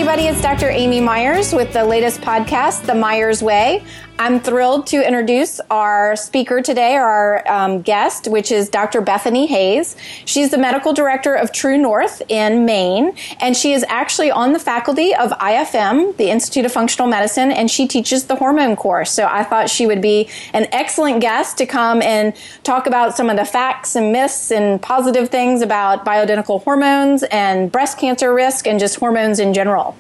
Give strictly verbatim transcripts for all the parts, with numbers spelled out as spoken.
everybody. It's Doctor Amy Myers with the latest podcast, The Myers Way. I'm thrilled to introduce our speaker today, our um, guest, which is Doctor Bethany Hayes. She's the medical director of True North in Maine, and she is actually on the faculty of I F M, the Institute of Functional Medicine, and she teaches the hormone course. So I thought she would be an excellent guest to come and talk about some of the facts and myths and positive things about bioidentical hormones and breast cancer risk and just hormones in general.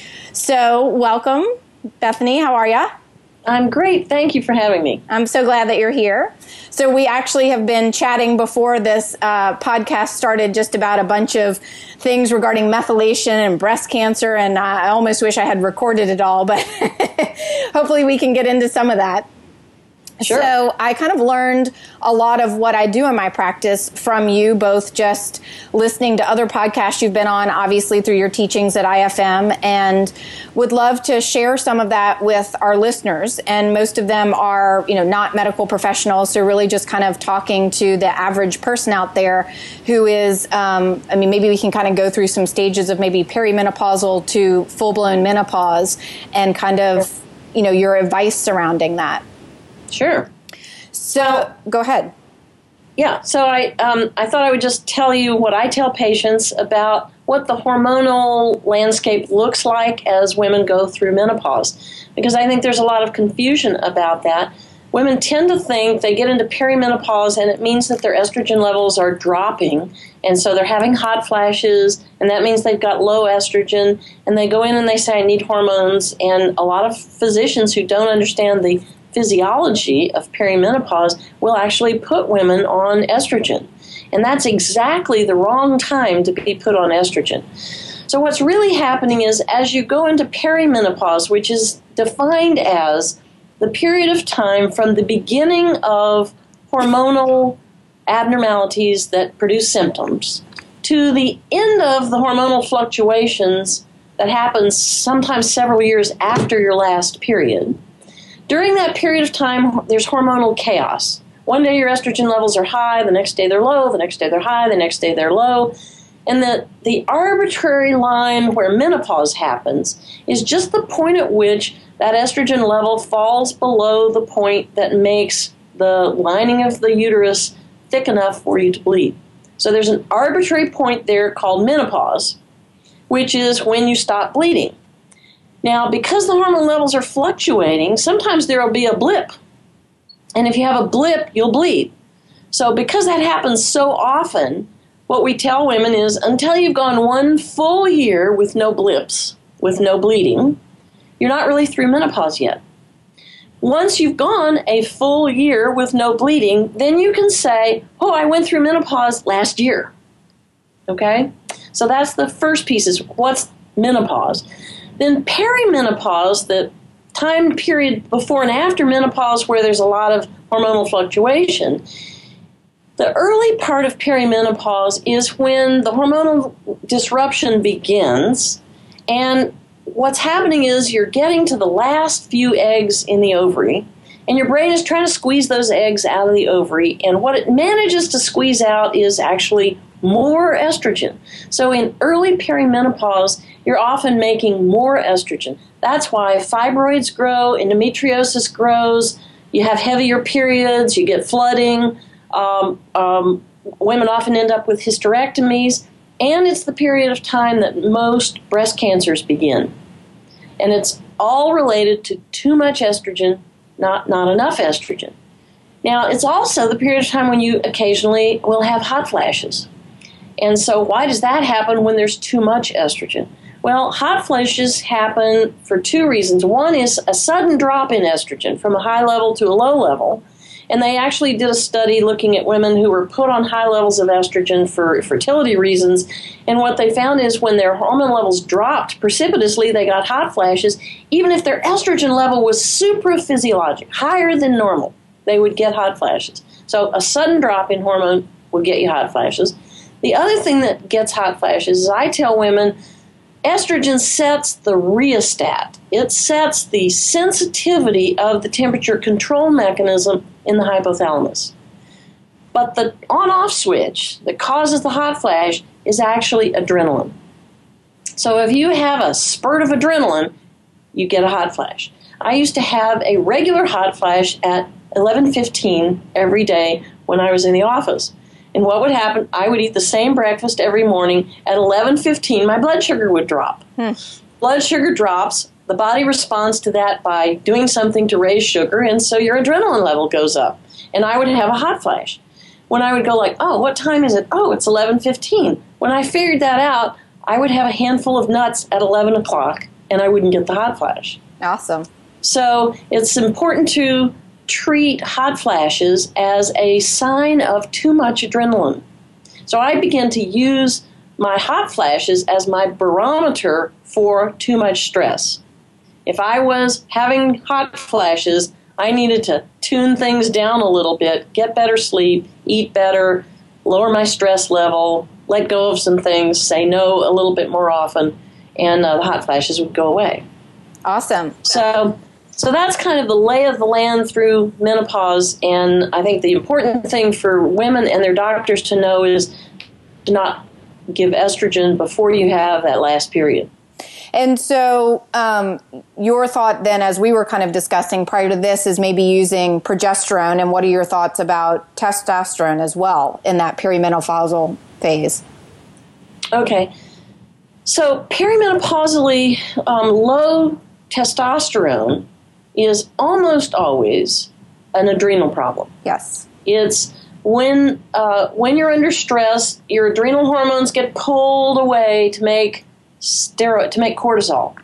So welcome, Bethany. How are you? I'm great. Thank you for having me. I'm so glad that you're here. So we actually have been chatting before this uh, podcast started just about a bunch of things regarding methylation and breast cancer, and I almost wish I had recorded it all, but hopefully we can get into some of that. Sure. So I kind of learned a lot of what I do in my practice from you, both just listening to other podcasts you've been on, obviously through your teachings at I F M, and would love to share some of that with our listeners. And most of them are, you know, not medical professionals, so really just kind of talking to the average person out there who is, um, I mean, maybe we can kind of go through some stages of maybe perimenopausal to full-blown menopause and kind of, you know, your advice surrounding that. Sure. So, uh, go ahead. Yeah, so I um, I thought I would just tell you what I tell patients about what the hormonal landscape looks like as women go through menopause, because I think there's a lot of confusion about that. Women tend to think they get into perimenopause and it means that their estrogen levels are dropping, and so they're having hot flashes, and that means they've got low estrogen, and they go in and they say, I need hormones, and a lot of physicians who don't understand the physiology of perimenopause will actually put women on estrogen. And that's exactly the wrong time to be put on estrogen. So what's really happening is as you go into perimenopause, which is defined as the period of time from the beginning of hormonal abnormalities that produce symptoms to the end of the hormonal fluctuations that happens sometimes several years after your last period. During that period of time, there's hormonal chaos. One day your estrogen levels are high, the next day they're low, the next day they're high, the next day they're low. And the, the arbitrary line where menopause happens is just the point at which that estrogen level falls below the point that makes the lining of the uterus thick enough for you to bleed. So there's an arbitrary point there called menopause, which is when you stop bleeding. Now, because the hormone levels are fluctuating, sometimes there will be a blip. And if you have a blip, you'll bleed. So because that happens so often, what we tell women is until you've gone one full year with no blips, with no bleeding, you're not really through menopause yet. Once you've gone a full year with no bleeding, then you can say, oh, I went through menopause last year. Okay? So that's the first piece, is what's menopause. Then perimenopause, the time period before and after menopause where there's a lot of hormonal fluctuation, the early part of perimenopause is when the hormonal disruption begins, and what's happening is you're getting to the last few eggs in the ovary, and your brain is trying to squeeze those eggs out of the ovary, and what it manages to squeeze out is actually more estrogen. So in early perimenopause, you're often making more estrogen. That's why fibroids grow, endometriosis grows, you have heavier periods, you get flooding, um, um, women often end up with hysterectomies, and it's the period of time that most breast cancers begin. And it's all related to too much estrogen, not, not enough estrogen. Now, it's also the period of time when you occasionally will have hot flashes. And so why does that happen when there's too much estrogen? Well, hot flashes happen for two reasons. One is a sudden drop in estrogen from a high level to a low level. And they actually did a study looking at women who were put on high levels of estrogen for fertility reasons. And what they found is when their hormone levels dropped precipitously, they got hot flashes. Even if their estrogen level was supraphysiologic, higher than normal, they would get hot flashes. So a sudden drop in hormone would get you hot flashes. The other thing that gets hot flashes is I tell women estrogen sets the rheostat. It sets the sensitivity of the temperature control mechanism in the hypothalamus. But the on-off switch that causes the hot flash is actually adrenaline. So if you have a spurt of adrenaline, you get a hot flash. I used to have a regular hot flash at eleven fifteen every day when I was in the office. And what would happen, I would eat the same breakfast every morning. At eleven fifteen, my blood sugar would drop. Hmm. Blood sugar drops. The body responds to that by doing something to raise sugar, and so your adrenaline level goes up. And I would have a hot flash. When I would go like, oh, what time is it? Oh, it's eleven fifteen. When I figured that out, I would have a handful of nuts at eleven o'clock, and I wouldn't get the hot flash. Awesome. So it's important to treat hot flashes as a sign of too much adrenaline. So I began to use my hot flashes as my barometer for too much stress. If I was having hot flashes, I needed to tune things down a little bit, get better sleep, eat better, lower my stress level, let go of some things, say no a little bit more often, and uh, the hot flashes would go away. Awesome. So So that's kind of the lay of the land through menopause, and I think the important thing for women and their doctors to know is to not give estrogen before you have that last period. And so um, your thought then, as we were kind of discussing prior to this, is maybe using progesterone, and what are your thoughts about testosterone as well in that perimenopausal phase? Okay. So perimenopausally, um, low testosterone is almost always an adrenal problem. Yes. It's when uh, when you're under stress, your adrenal hormones get pulled away to make steroid to make cortisol,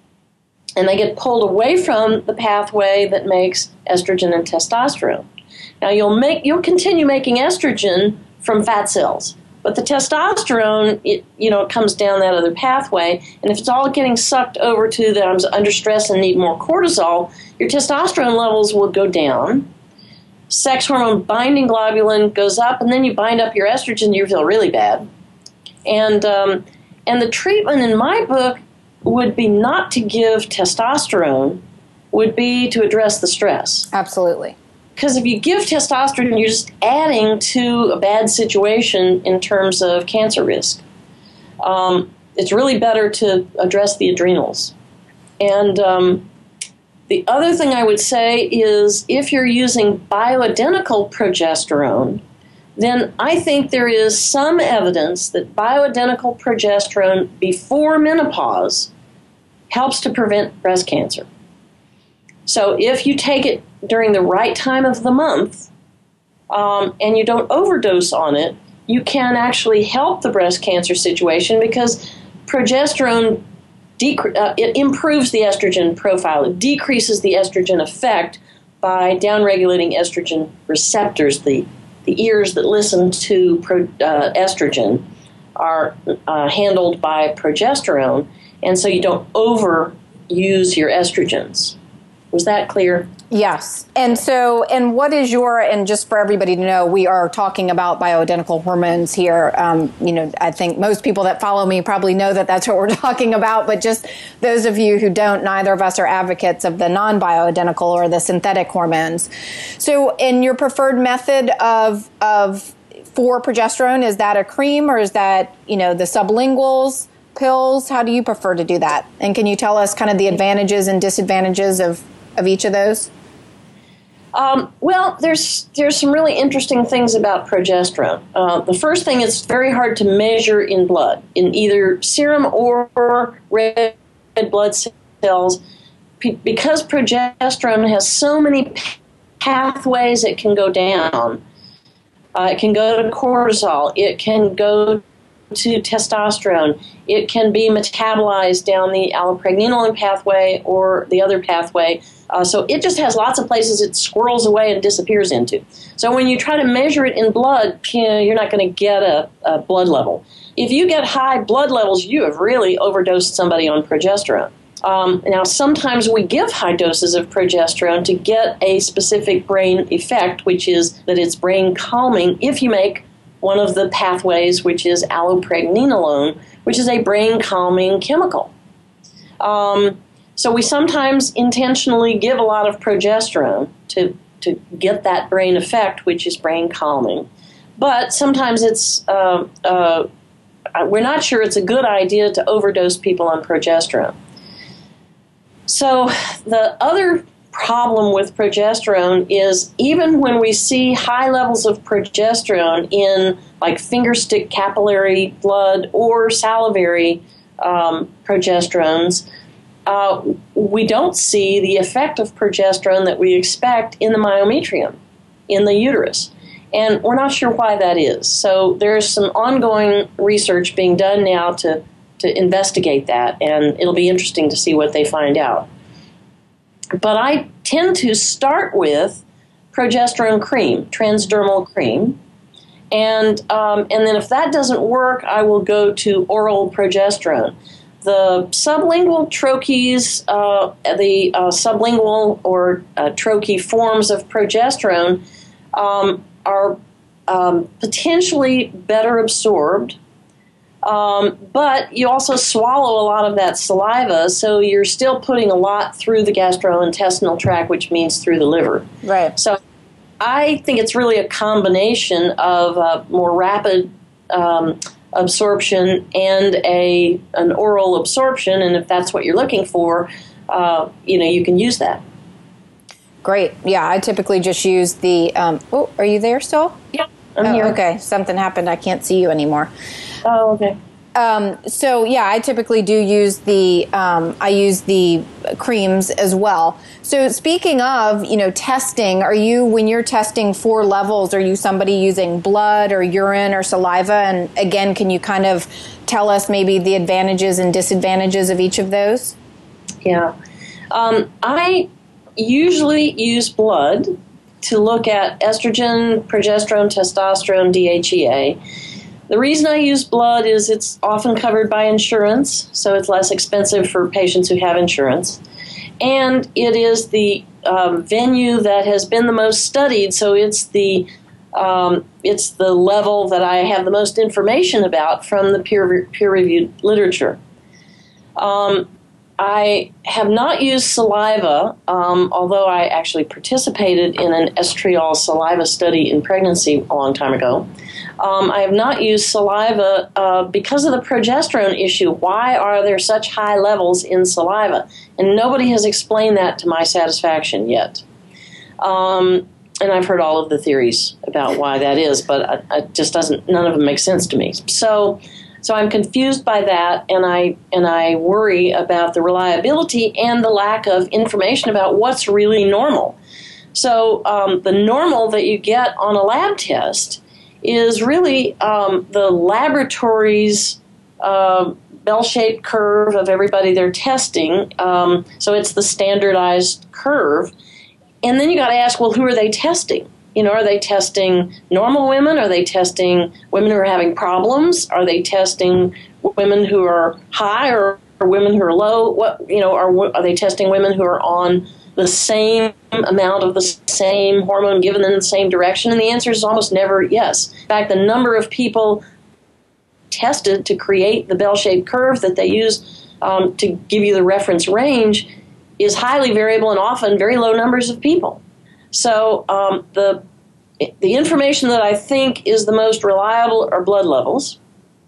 and they get pulled away from the pathway that makes estrogen and testosterone. Now you'll make you'll continue making estrogen from fat cells, but the testosterone, it, you know, it comes down that other pathway, and if it's all getting sucked over to that I'm under stress and need more cortisol, your testosterone levels will go down. Sex hormone binding globulin goes up, and then you bind up your estrogen, you feel really bad. And um, and the treatment in my book would be not to give testosterone, would be to address the stress. Absolutely. Because if you give testosterone, you're just adding to a bad situation in terms of cancer risk. Um, it's really better to address the adrenals. And um, the other thing I would say is if you're using bioidentical progesterone, then I think there is some evidence that bioidentical progesterone before menopause helps to prevent breast cancer. So if you take it during the right time of the month um, and you don't overdose on it, you can actually help the breast cancer situation because progesterone decre- uh, it improves the estrogen profile. It decreases the estrogen effect by downregulating estrogen receptors. The, the ears that listen to pro, uh, estrogen are uh, handled by progesterone, and so you don't overuse your estrogens. Was that clear? Yes. And so, and what is your, and just for everybody to know, we are talking about bioidentical hormones here. Um, you know, I think most people that follow me probably know that that's what we're talking about, but just those of you who don't, neither of us are advocates of the non-bioidentical or the synthetic hormones. So in your preferred method of, of, for progesterone, is that a cream or is that, you know, the sublinguals, pills? How do you prefer to do that? And can you tell us kind of the advantages and disadvantages of of each of those? Um, well, there's there's some really interesting things about progesterone. Uh, the first thing is very hard to measure in blood, in either serum or red blood cells, P- because progesterone has so many pathways it can go down. Uh, it can go to cortisol. It can go to testosterone. It can be metabolized down the allopregnanolone pathway or the other pathway. Uh, so it just has lots of places it squirrels away and disappears into. So when you try to measure it in blood, you're not going to get a, a blood level. If you get high blood levels, you have really overdosed somebody on progesterone. Um, now, sometimes we give high doses of progesterone to get a specific brain effect, which is that it's brain calming if you make one of the pathways, which is allopregnanolone, which is a brain calming chemical. Um, so we sometimes intentionally give a lot of progesterone to, to get that brain effect, which is brain calming. But sometimes it's uh, uh, we're not sure it's a good idea to overdose people on progesterone. So the other problem with progesterone is even when we see high levels of progesterone in like fingerstick capillary blood or salivary um, progesterones, uh, we don't see the effect of progesterone that we expect in the myometrium, in the uterus. And we're not sure why that is. So there's some ongoing research being done now to, to investigate that, and it'll be interesting to see what they find out. But I tend to start with progesterone cream, transdermal cream, and um, and then if that doesn't work, I will go to oral progesterone. The sublingual troches, uh, the uh, sublingual or uh, troche forms of progesterone um, are um, potentially better absorbed. Um, but you also swallow a lot of that saliva, so you're still putting a lot through the gastrointestinal tract, which means through the liver. Right. So I think it's really a combination of uh, more rapid um, absorption and a an oral absorption, and if that's what you're looking for, uh, you know, you can use that. Great. Yeah, I typically just use the, um, oh, are you there still? Yep, I'm oh, here. Okay, something happened. I can't see you anymore. Oh, okay. Um, so yeah, I typically do use the, um, I use the creams as well. So speaking of, you know, testing, are you, when you're testing for levels, are you somebody using blood or urine or saliva? And again, can you kind of tell us maybe the advantages and disadvantages of each of those? Yeah. Um, I usually use blood to look at estrogen, progesterone, testosterone, D H E A. The reason I use blood is it's often covered by insurance, so it's less expensive for patients who have insurance. And it is the um, venue that has been the most studied, so it's the um, it's the level that I have the most information about from the peer peer-reviewed literature. Um, I have not used saliva, um, although I actually participated in an estriol saliva study in pregnancy a long time ago. Um, I have not used saliva uh, because of the progesterone issue. Why are there such high levels in saliva? And nobody has explained that to my satisfaction yet. Um, and I've heard all of the theories about why that is, but it just doesn't. None of them make sense to me. So. So I'm confused by that, and I and I worry about the reliability and the lack of information about what's really normal. So um, the normal that you get on a lab test is really um, the laboratory's uh, bell-shaped curve of everybody they're testing. Um, so it's the standardized curve. And then you got to ask, well, who are they testing? You know, are they testing normal women? Are they testing women who are having problems? Are they testing women who are high or, or women who are low? What you know, are are they testing women who are on the same amount of the same hormone given in the same direction? And the answer is almost never yes. In fact, the number of people tested to create the bell-shaped curve that they use um, to give you the reference range is highly variable and often very low numbers of people. So um, the the information that I think is the most reliable are blood levels,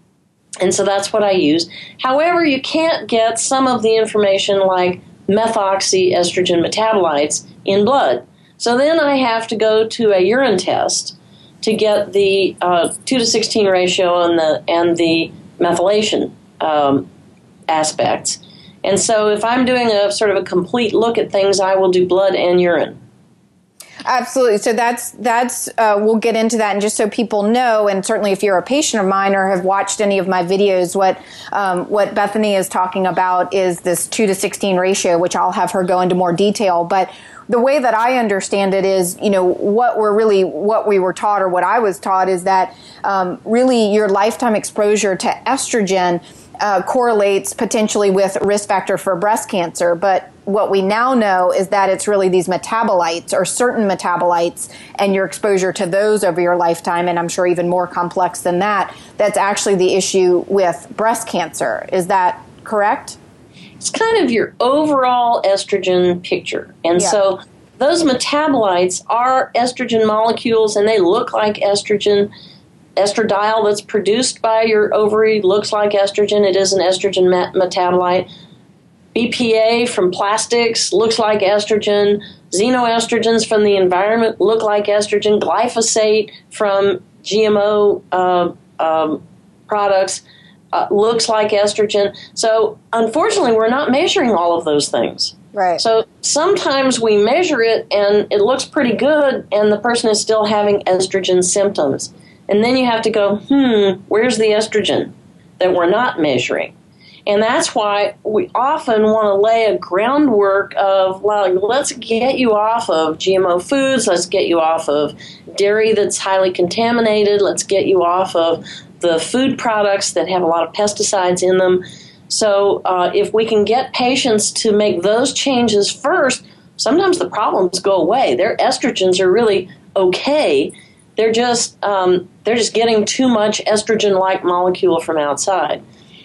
and so that's what I use. However, you can't get some of the information like methoxyestrogen metabolites in blood. So then I have to go to a urine test to get the uh, two to sixteen ratio and the and the methylation um, aspects. And so if I'm doing a sort of a complete look at things, I will do blood and urine. Absolutely. So that's, that's uh, we'll get into that. And just so people know, and certainly if you're a patient of mine or have watched any of my videos, what um, what Bethany is talking about is this two to sixteen ratio, which I'll have her go into more detail. But the way that I understand it is, you know, what we're really, what we were taught or what I was taught is that um, really your lifetime exposure to estrogen uh, correlates potentially with risk factor for breast cancer. But what we now know is that it's really these metabolites or certain metabolites and your exposure to those over your lifetime, and I'm sure even more complex than that, that's actually the issue with breast cancer. Is that correct? It's kind of your overall estrogen picture. And yeah. So those metabolites are estrogen molecules, and they look like estrogen. estradiol that's produced by your ovary looks like estrogen. It is an estrogen met- metabolite. B P A from plastics looks like estrogen. Xenoestrogens from the environment look like estrogen. Glyphosate from G M O uh, um, products uh, looks like estrogen. So unfortunately, we're not measuring all of those things. Right. So sometimes we measure it and it looks pretty good and the person is still having estrogen symptoms. And then you have to go, hmm, where's the estrogen that we're not measuring? And that's why we often want to lay a groundwork of, well, let's get you off of G M O foods, let's get you off of dairy that's highly contaminated, let's get you off of the food products that have a lot of pesticides in them. So uh, if we can get patients to make those changes first, sometimes the problems go away. Their estrogens are really okay. They're just um, they're just getting too much estrogen-like molecule from outside.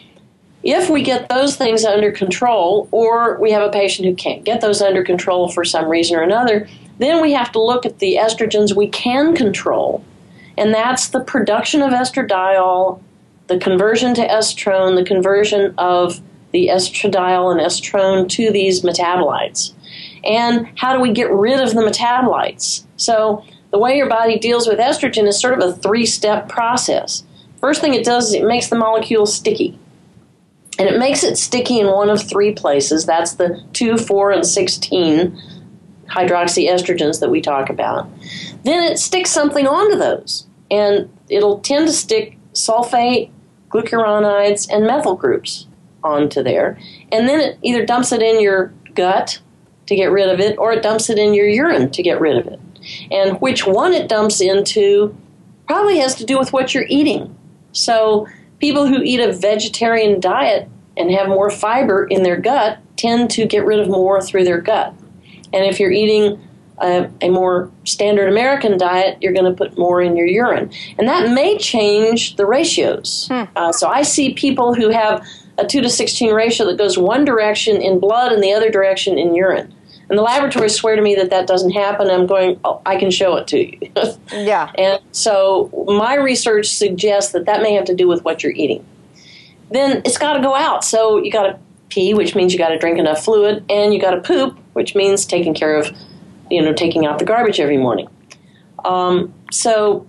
If we get those things under control, or we have a patient who can't get those under control for some reason or another, then we have to look at the estrogens we can control. And that's the production of estradiol, the conversion to estrone, the conversion of the estradiol and estrone to these metabolites. And how do we get rid of the metabolites? So the way your body deals with estrogen is sort of a three-step process. First thing it does is it makes the molecule sticky. And it makes it sticky in one of three places. That's the two, four, and sixteen hydroxyestrogens that we talk about. Then it sticks something onto those. And it'll tend to stick sulfate, glucuronides, and methyl groups onto there. And then it either dumps it in your gut to get rid of it, or it dumps it in your urine to get rid of it. And which one it dumps into probably has to do with what you're eating. So people who eat a vegetarian diet and have more fiber in their gut tend to get rid of more through their gut. And if you're eating a, a more standard American diet, you're going to put more in your urine. And that may change the ratios. Hmm. Uh, so I see people who have a two to sixteen ratio that goes one direction in blood and the other direction in urine. And the laboratories swear to me that that doesn't happen. I'm going, oh, I can show it to you. Yeah. And so my research suggests that that may have to do with what you're eating. Then it's got to go out. So you got to pee, which means you got to drink enough fluid, and you got to poop, which means taking care of, you know, taking out the garbage every morning. Um, so,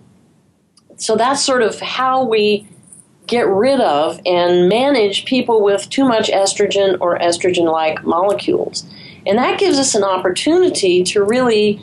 so that's sort of how we get rid of and manage people with too much estrogen or estrogen-like molecules. And that gives us an opportunity to really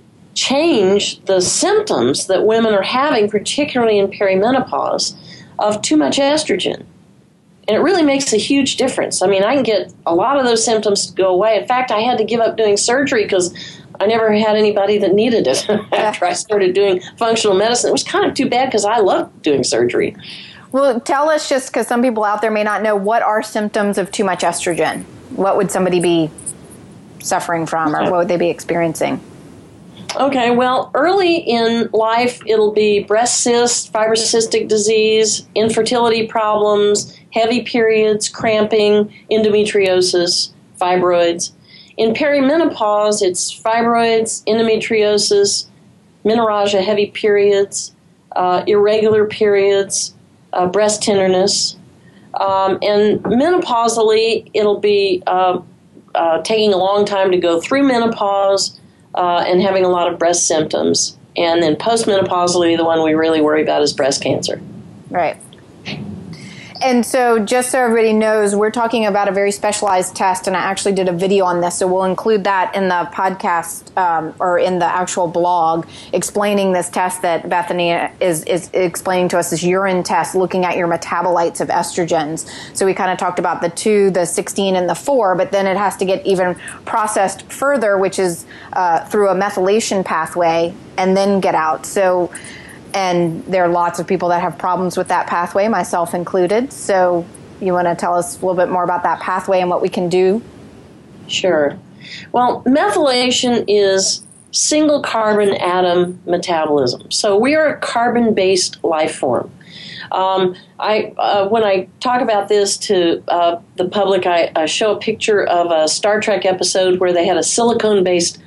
change the symptoms that women are having, particularly in perimenopause, of too much estrogen. And it really makes a huge difference. I mean, I can get a lot of those symptoms to go away. In fact, I had to give up doing surgery because I never had anybody that needed it after I started doing functional medicine. It was kind of too bad because I loved doing surgery. Well, tell us, just because some people out there may not know, what are symptoms of too much estrogen? What would somebody be suffering from, or what would they be experiencing? Okay, well, early in life, it'll be breast cysts, fibrocystic disease, infertility problems, heavy periods, cramping, endometriosis, fibroids. In perimenopause, it's fibroids, endometriosis, menorrhagia, heavy periods, uh, irregular periods, uh, breast tenderness. Um, and menopausally, it'll be uh, uh, taking a long time to go through menopause uh, and having a lot of breast symptoms. And then postmenopausally, the one we really worry about is breast cancer. Right. And so just so everybody knows, we're talking about a very specialized test, and I actually did a video on this, so we'll include that in the podcast um, or in the actual blog, explaining this test that Bethany is, is explaining to us, this urine test looking at your metabolites of estrogens. So we kind of talked about the two, the sixteen, and the four, but then it has to get even processed further, which is uh, through a methylation pathway, and then get out. So And there are lots of people that have problems with that pathway, myself included. So you want to tell us a little bit more about that pathway and what we can do? Sure. Well, methylation is single carbon atom metabolism. So we are a carbon-based life form. Um, I uh, when I talk about this to uh, the public, I, I show a picture of a Star Trek episode where they had a silicone-based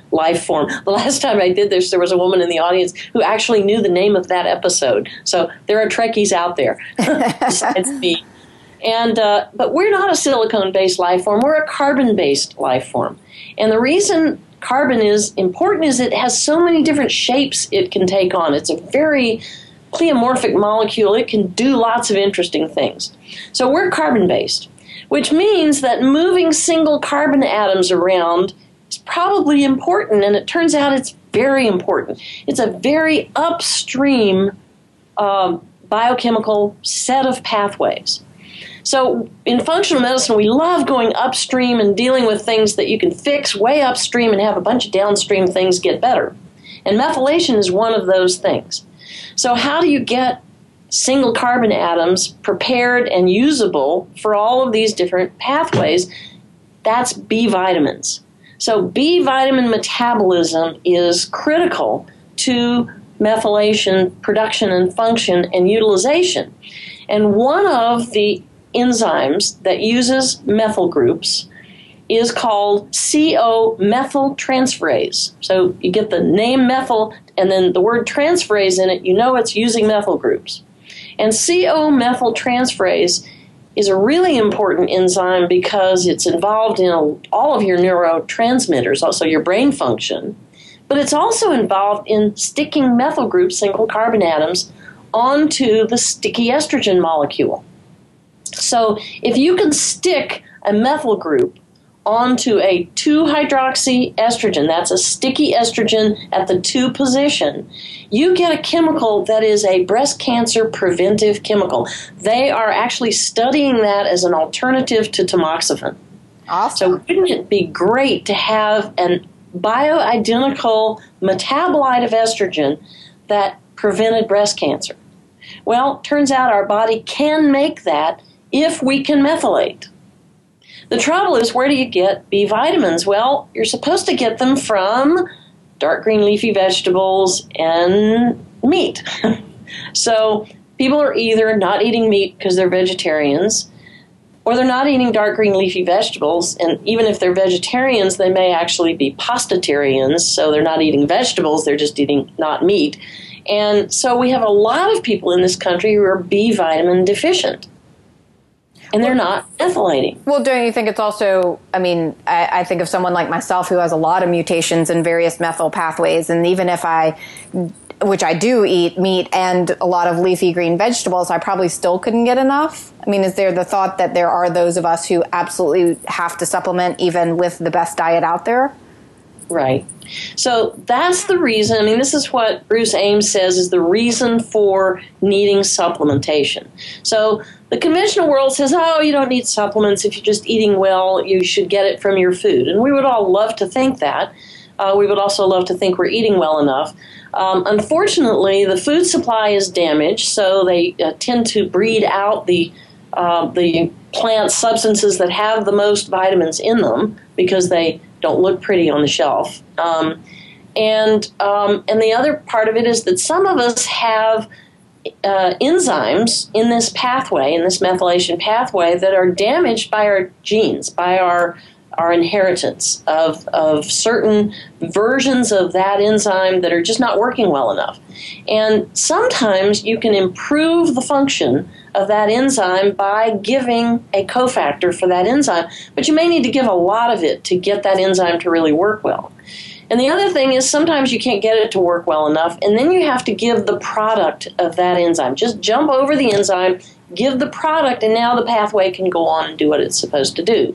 life form. The last time I did this, there was a woman in the audience who actually knew the name of that episode. So there are Trekkies out there besides me. And uh, but we're not a silicone-based life form. We're a carbon-based life form. And the reason carbon is important is it has so many different shapes it can take on. It's a very pleomorphic molecule. It can do lots of interesting things. So we're carbon-based, which means that moving single carbon atoms around is probably important, and it turns out it's very important. It's a very upstream uh, biochemical set of pathways. So in functional medicine, we love going upstream and dealing with things that you can fix way upstream and have a bunch of downstream things get better. And methylation is one of those things. So how do you get single carbon atoms prepared and usable for all of these different pathways? That's B vitamins. So B vitamin metabolism is critical to methylation production and function and utilization. And one of the enzymes that uses methyl groups is called C O methyltransferase. So you get the name methyl and then the word transferase in it, you know it's using methyl groups. And C O methyltransferase is a really important enzyme because it's involved in all of your neurotransmitters, also your brain function, but it's also involved in sticking methyl group single carbon atoms onto the sticky estrogen molecule. So if you can stick a methyl group onto a two hydroxy estrogen, that's a sticky estrogen at the two position, you get a chemical that is a breast cancer preventive chemical. They are actually studying that as an alternative to tamoxifen. Awesome. So wouldn't it be great to have an bioidentical metabolite of estrogen that prevented breast cancer? Well, turns out our body can make that if we can methylate. The trouble is, where do you get B vitamins? Well, you're supposed to get them from dark green leafy vegetables and meat. So people are either not eating meat because they're vegetarians, or they're not eating dark green leafy vegetables, and even if they're vegetarians, they may actually be pastatarians, so they're not eating vegetables, they're just eating not meat. And so we have a lot of people in this country who are B vitamin deficient. And they're not methylating. Well, don't you think it's also, I mean, I, I think of someone like myself who has a lot of mutations in various methyl pathways, and even if I, which I do eat meat and a lot of leafy green vegetables, I probably still couldn't get enough. I mean, is there the thought that there are those of us who absolutely have to supplement even with the best diet out there? Right. So that's the reason. I mean, this is what Bruce Ames says is the reason for needing supplementation. So the conventional world says, oh, you don't need supplements. If you're just eating well, you should get it from your food. And we would all love to think that. Uh, we would also love to think we're eating well enough. Um, unfortunately, the food supply is damaged, so they uh, tend to breed out the uh, the plant substances that have the most vitamins in them because they don't look pretty on the shelf. Um, and um, and the other part of it is that some of us have uh, enzymes in this pathway, in this methylation pathway, that are damaged by our genes, by our our inheritance of, of certain versions of that enzyme that are just not working well enough. And sometimes you can improve the function of that enzyme by giving a cofactor for that enzyme, but you may need to give a lot of it to get that enzyme to really work well. And the other thing is sometimes you can't get it to work well enough, and then you have to give the product of that enzyme. Just jump over the enzyme, give the product, and now the pathway can go on and do what it's supposed to do.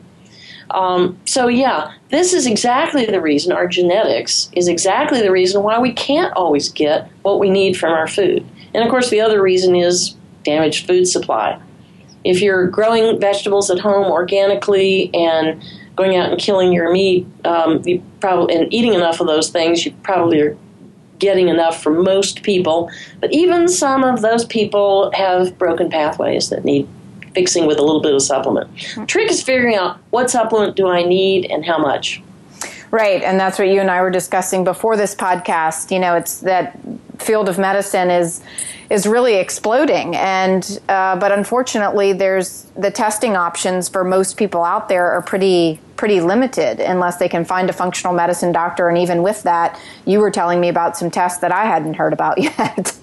Um, so yeah, this is exactly the reason, our genetics is exactly the reason why we can't always get what we need from our food. And of course the other reason is damaged food supply. If you're growing vegetables at home organically and going out and killing your meat, um, you probably and eating enough of those things, you probably are getting enough for most people. But even some of those people have broken pathways that need fixing with a little bit of supplement. The trick is figuring out what supplement do I need and how much. Right, and that's what you and I were discussing before this podcast. You know, it's that field of medicine is is really exploding, and uh, but unfortunately, there's the testing options for most people out there are pretty pretty limited unless they can find a functional medicine doctor. And even with that, you were telling me about some tests that I hadn't heard about yet.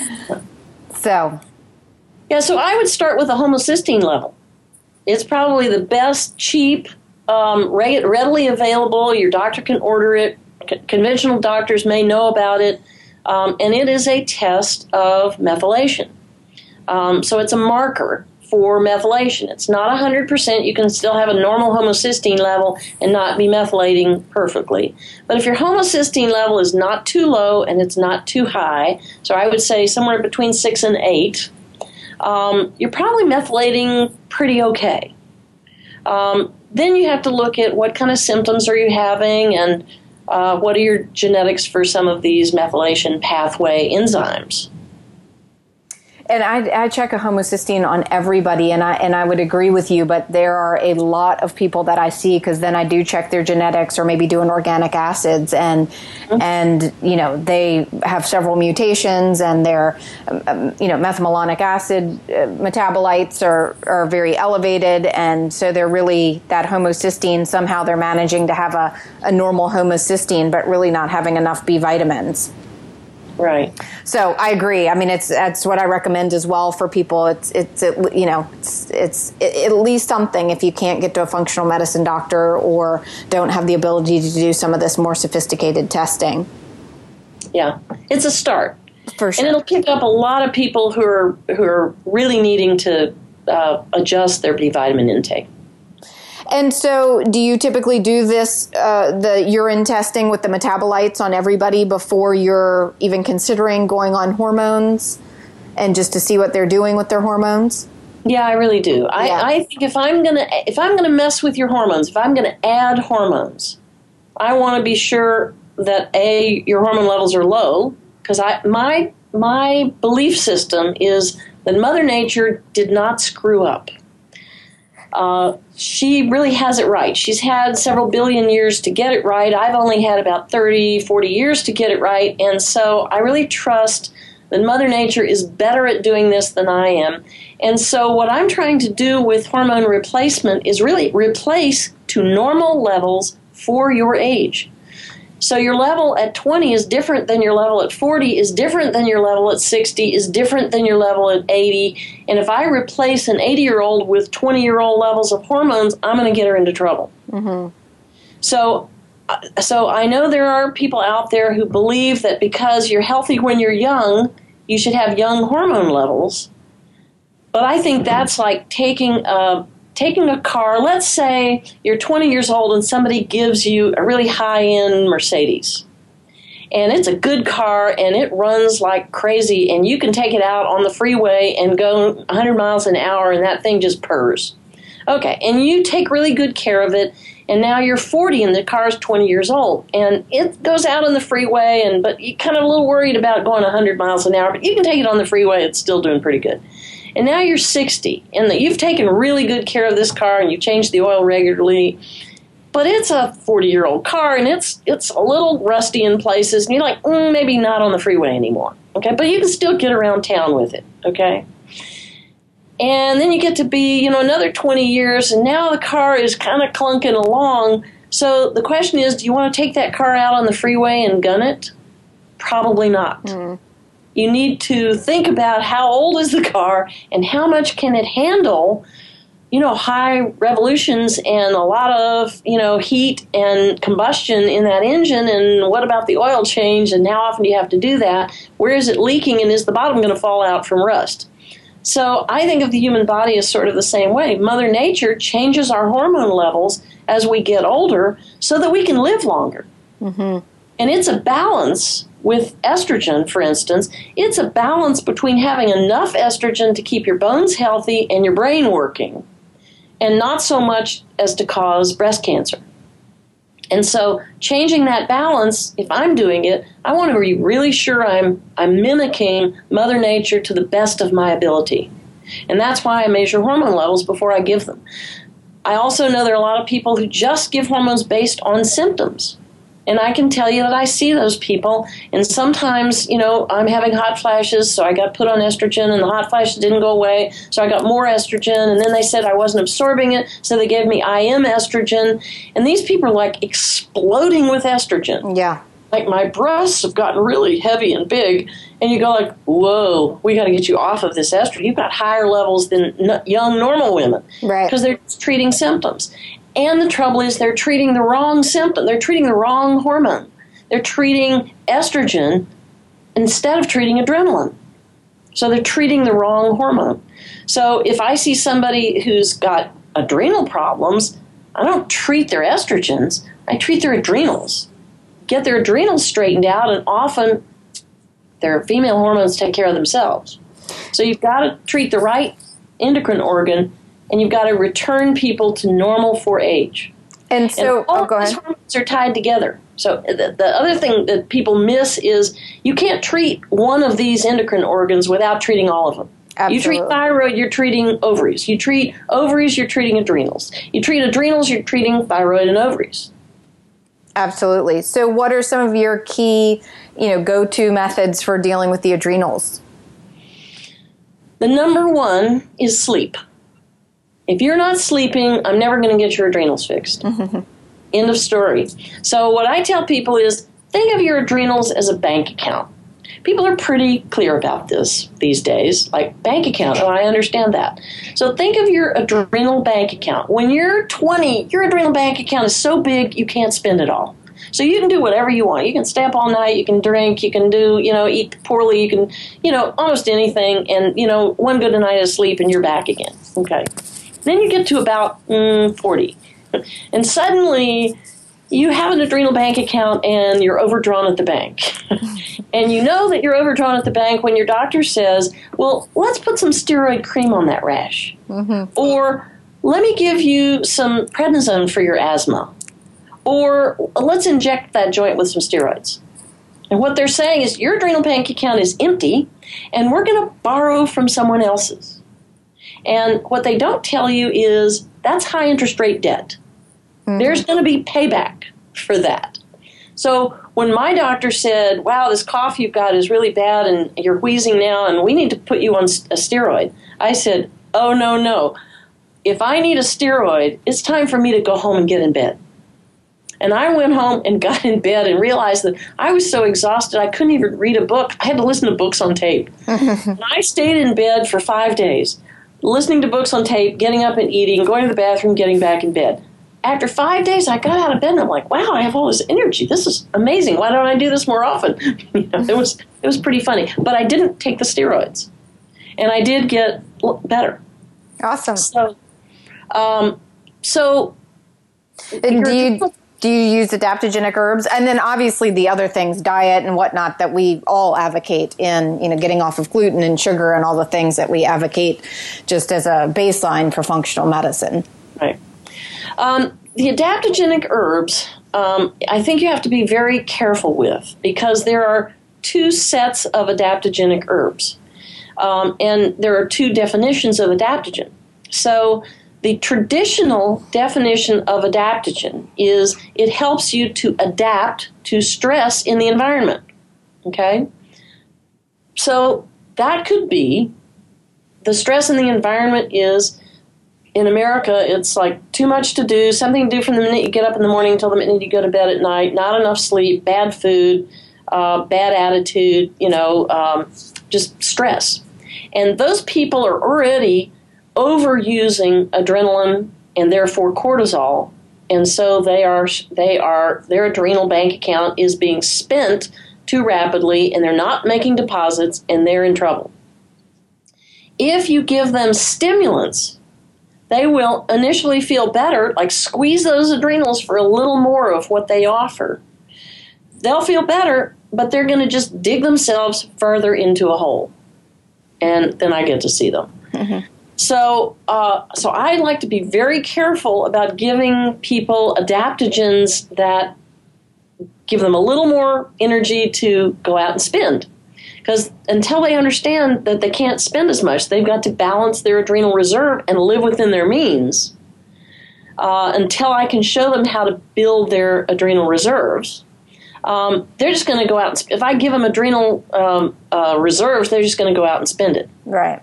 So, yeah, so I would start with a homocysteine level. It's probably the best, cheap, um, readily available. Your doctor can order it. C- conventional doctors may know about it. Um, and it is a test of methylation. Um, so it's a marker for methylation. It's not one hundred percent. You can still have a normal homocysteine level and not be methylating perfectly. But if your homocysteine level is not too low and it's not too high, so I would say somewhere between six and eight, um, you're probably methylating pretty okay. Um, then you have to look at what kind of symptoms are you having and uh, what are your genetics for some of these methylation pathway enzymes. And I, I check a homocysteine on everybody, and I and I would agree with you, but there are a lot of people that I see, because then I do check their genetics or maybe do an organic acids, and mm-hmm. and you know they have several mutations, and their um, you know methylmalonic acid uh, metabolites are are very elevated, and so they're really that homocysteine, somehow they're managing to have a, a normal homocysteine, but really not having enough B vitamins. Right. So I agree. I mean, it's that's what I recommend as well for people. It's it's it, you know it's it's it, at least something if you can't get to a functional medicine doctor or don't have the ability to do some of this more sophisticated testing. Yeah, it's a start. For sure. And it'll pick up a lot of people who are who are really needing to uh, adjust their B vitamin intake. And so do you typically do this, uh, the urine testing with the metabolites on everybody before you're even considering going on hormones, and just to see what they're doing with their hormones? Yeah, I really do. I, yeah. I think if I'm gonna if I'm gonna mess with your hormones, if I'm gonna add hormones, I want to be sure that A, your hormone levels are low, because I my my belief system is that Mother Nature did not screw up. Uh, she really has it right. She's had several billion years to get it right. I've only had about thirty, forty years to get it right. And so I really trust that Mother Nature is better at doing this than I am. And so what I'm trying to do with hormone replacement is really replace to normal levels for your age. So your level at twenty is different than your level at forty, is different than your level at sixty, is different than your level at eighty. And if I replace an eighty-year-old with twenty-year-old levels of hormones, I'm going to get her into trouble. Mm-hmm. So, so I know there are people out there who believe that because you're healthy when you're young, you should have young hormone levels. But I think that's like taking a Taking a car, let's say you're twenty years old and somebody gives you a really high-end Mercedes. And it's a good car and it runs like crazy and you can take it out on the freeway and go one hundred miles an hour and that thing just purrs. Okay, and you take really good care of it, and now you're forty and the car's twenty years old. And it goes out on the freeway, and but you're kind of a little worried about going one hundred miles an hour, but you can take it on the freeway, it's still doing pretty good. And now you're sixty, and the, you've taken really good care of this car, and you change the oil regularly. But it's a forty-year-old car, and it's it's a little rusty in places, and you're like, mm, maybe not on the freeway anymore. Okay, but you can still get around town with it. Okay, and then you get to be, you know, another twenty years, and now the car is kind of clunking along. So the question is, do you want to take that car out on the freeway and gun it? Probably not. Mm. You need to think about how old is the car and how much can it handle, you know, high revolutions and a lot of, you know, heat and combustion in that engine. And what about the oil change? And how often do you have to do that? Where is it leaking? And is the bottom going to fall out from rust? So I think of the human body as sort of the same way. Mother Nature changes our hormone levels as we get older so that we can live longer. Mm-hmm. And it's a balance. With estrogen, for instance, it's a balance between having enough estrogen to keep your bones healthy and your brain working, and not so much as to cause breast cancer. And so changing that balance, if I'm doing it, I want to be really sure I'm I'm mimicking Mother Nature to the best of my ability. And that's why I measure hormone levels before I give them. I also know there are a lot of people who just give hormones based on symptoms. And I can tell you that I see those people, and sometimes, you know, I'm having hot flashes, so I got put on estrogen, and the hot flashes didn't go away, so I got more estrogen, and then they said I wasn't absorbing it, so they gave me I M estrogen, and these people are like exploding with estrogen. Yeah. Like, my breasts have gotten really heavy and big, and you go like, whoa, we got to get you off of this estrogen. You've got higher levels than n- young, normal women. Right. Because they're treating symptoms. And the trouble is they're treating the wrong symptom. They're treating the wrong hormone. They're treating estrogen instead of treating adrenaline. So they're treating the wrong hormone. So if I see somebody who's got adrenal problems, I don't treat their estrogens. I treat their adrenals. Get their adrenals straightened out, and often their female hormones take care of themselves. So you've got to treat the right endocrine organ, and you've got to return people to normal for age. And so, and all oh, go these ahead. hormones are tied together. So the, the other thing that people miss is you can't treat one of these endocrine organs without treating all of them. Absolutely. You treat thyroid, you're treating ovaries. You treat ovaries, you're treating adrenals. You treat adrenals, you're treating thyroid and ovaries. Absolutely. So what are some of your key, you know, go-to methods for dealing with the adrenals? The number one is sleep. If you're not sleeping, I'm never going to get your adrenals fixed. Mm-hmm. End of story. So what I tell people is, think of your adrenals as a bank account. People are pretty clear about this these days, like bank account. Oh, I understand that. So think of your adrenal bank account. When you're twenty, your adrenal bank account is so big you can't spend it all. So you can do whatever you want. You can stay up all night, you can drink, you can do, you know, eat poorly, you can, you know, almost anything. And, you know, one good night of sleep and you're back again. Okay. Then you get to about mm, forty. And suddenly you have an adrenal bank account and you're overdrawn at the bank. And you know that you're overdrawn at the bank when your doctor says, well, let's put some steroid cream on that rash. Mm-hmm. Or let me give you some prednisone for your asthma. Or let's inject that joint with some steroids. And what they're saying is your adrenal bank account is empty and we're going to borrow from someone else's. And what they don't tell you is that's high interest rate debt. Mm-hmm. There's going to be payback for that. So when my doctor said, wow, this cough you've got is really bad and you're wheezing now and we need to put you on a steroid, I said, oh, no, no. If I need a steroid, it's time for me to go home and get in bed. And I went home and got in bed and realized that I was so exhausted I couldn't even read a book. I had to listen to books on tape. And I stayed in bed for five days, listening to books on tape, getting up and eating, going to the bathroom, getting back in bed. After five days, I got out of bed and I'm like, wow, I have all this energy. This is amazing. Why don't I do this more often? You know, it was it was pretty funny. But I didn't take the steroids. And I did get better. Awesome. So, um, so and do you, do you use adaptogenic herbs? And then obviously the other things, diet and whatnot, that we all advocate in, you know, getting off of gluten and sugar and all the things that we advocate just as a baseline for functional medicine. Right. Um, the adaptogenic herbs, um, I think you have to be very careful with because there are two sets of adaptogenic herbs. Um, and there are two definitions of adaptogen. So the traditional definition of adaptogen is it helps you to adapt to stress in the environment. Okay? So that could be the stress in the environment is, in America, it's like too much to do, something to do from the minute you get up in the morning until the minute you go to bed at night, not enough sleep, bad food, uh, bad attitude, you know, um, just stress. And those people are already overusing adrenaline and therefore cortisol, and so they are they are their adrenal bank account is being spent too rapidly, and they're not making deposits, and they're in trouble. If you give them stimulants, they will initially feel better, like squeeze those adrenals for a little more of what they offer. They'll feel better, but they're going to just dig themselves further into a hole. And then I get to see them. Mm-hmm. So, uh, so I like to be very careful about giving people adaptogens that give them a little more energy to go out and spend. Because until they understand that they can't spend as much, they've got to balance their adrenal reserve and live within their means. Uh, until I can show them how to build their adrenal reserves, um, they're just going to go out and, sp- if I give them adrenal um, uh, reserves, they're just going to go out and spend it. Right.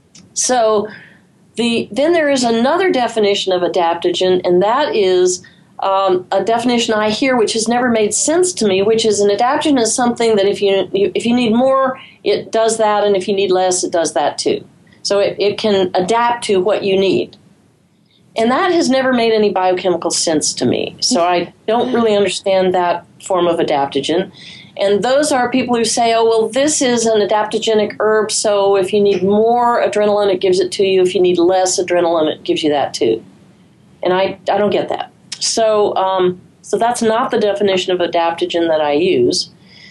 So the then there is another definition of adaptogen, and that is um, a definition I hear which has never made sense to me, which is an adaptogen is something that if you if you need more, it does that, and if you need less, it does that too. So it, it can adapt to what you need. And that has never made any biochemical sense to me. So I don't really understand that form of adaptogen. And those are people who say, oh, well, this is an adaptogenic herb, so if you need more adrenaline, it gives it to you. If you need less adrenaline, it gives you that too. And I, I don't get that. So, um, so that's not the definition of adaptogen that I use.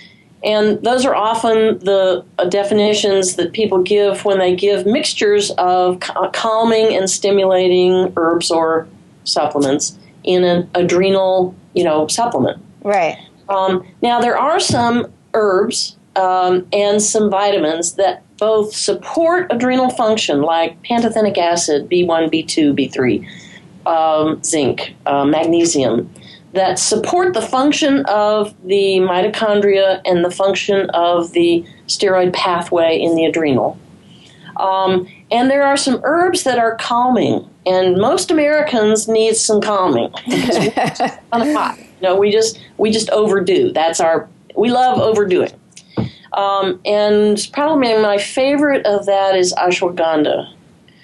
And those are often the uh, definitions that people give when they give mixtures of ca- calming and stimulating herbs or supplements in an adrenal, you know, supplement. Right. Um, now, there are some herbs um, and some vitamins that both support adrenal function, like pantothenic acid, B one, B two, B three, um, zinc, uh, magnesium, that support the function of the mitochondria and the function of the steroid pathway in the adrenal. Um, and there are some herbs that are calming, and most Americans need some calming because we're just kind of hot. You know, we just we just overdo. That's our we love overdoing. Um, and probably my favorite of that is ashwagandha,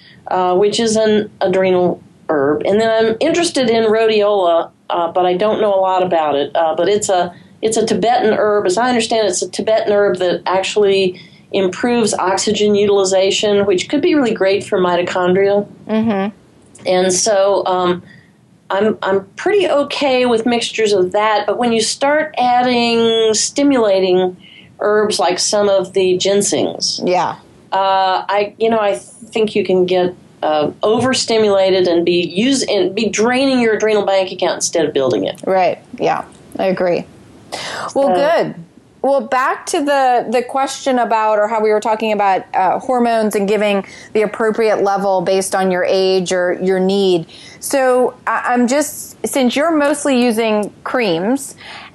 uh, which is an adrenal herb. And then I'm interested in rhodiola. Uh, but I don't know a lot about it. Uh, but it's a it's a Tibetan herb. As I understand it, it's a Tibetan herb that actually improves oxygen utilization, which could be really great for mitochondria. Mm-hmm. And so um, I'm I'm pretty okay with mixtures of that. But when you start adding stimulating herbs like some of the ginsengs, yeah, uh, I you know I think you can get Uh, overstimulated and be use and be draining your adrenal bank account instead of building it. Right. Yeah, I agree. Well, Uh, good. Well, back to the the question about, or how we were talking about uh, hormones and giving the appropriate level based on your age or your need. So I, I'm just, since you're mostly using creams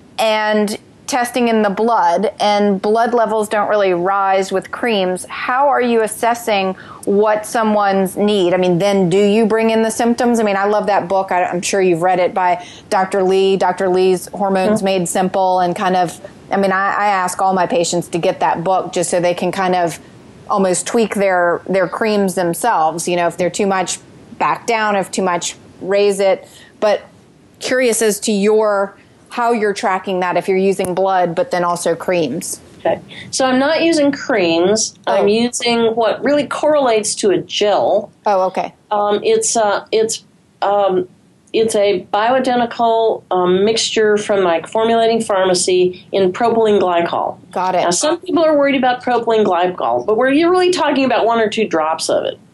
and testing in the blood, and blood levels don't really rise with creams, how are you assessing what someone's need? I mean, then do you bring in the symptoms? I mean, I love that book. I, I'm sure you've read it by Doctor Lee, Doctor Lee's Hormones mm-hmm. Made Simple, and kind of, I mean, I, I ask all my patients to get that book just so they can kind of almost tweak their, their creams themselves. You know, if they're too much, back down. If too much, raise it. But curious as to your how you're tracking that if you're using blood, but then also creams. Okay. So I'm not using creams. Oh. I'm using what really correlates to a gel. Oh, okay. Um, it's uh, it's um, it's a bioidentical um, mixture from my formulating pharmacy in propylene glycol. Got it. Now, some people are worried about propylene glycol, but we're really talking about one or two drops of it.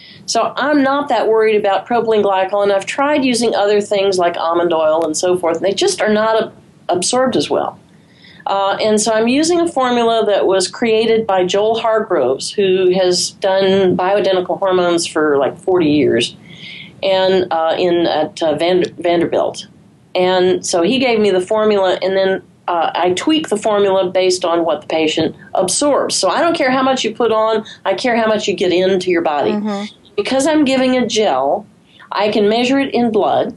So I'm not that worried about propylene glycol, and I've tried using other things like almond oil and so forth. They just are not ab- absorbed as well. Uh, and so I'm using a formula that was created by Joel Hargroves, who has done bioidentical hormones for like forty years, and uh, in at uh, Vander- Vanderbilt. And so he gave me the formula, and then uh, I tweak the formula based on what the patient absorbs. So I don't care how much you put on, I care how much you get into your body. Mm-hmm. Because I'm giving a gel, I can measure it in blood,